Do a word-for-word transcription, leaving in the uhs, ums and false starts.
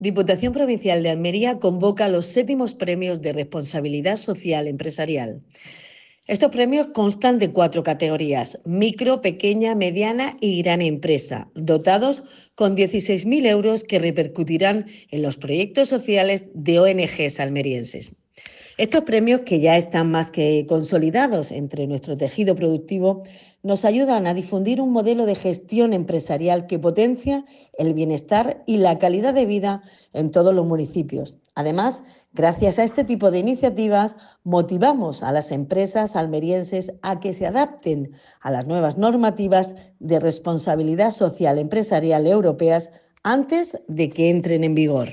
Diputación Provincial de Almería convoca los séptimos premios de responsabilidad social empresarial. Estos premios constan de cuatro categorías: micro, pequeña, mediana y gran empresa, dotados con dieciséis mil euros que repercutirán en los proyectos sociales de O N Ges almerienses. Estos premios, que ya están más que consolidados entre nuestro tejido productivo, nos ayudan a difundir un modelo de gestión empresarial que potencia el bienestar y la calidad de vida en todos los municipios. Además, gracias a este tipo de iniciativas, motivamos a las empresas almerienses a que se adapten a las nuevas normativas de responsabilidad social empresarial europeas antes de que entren en vigor.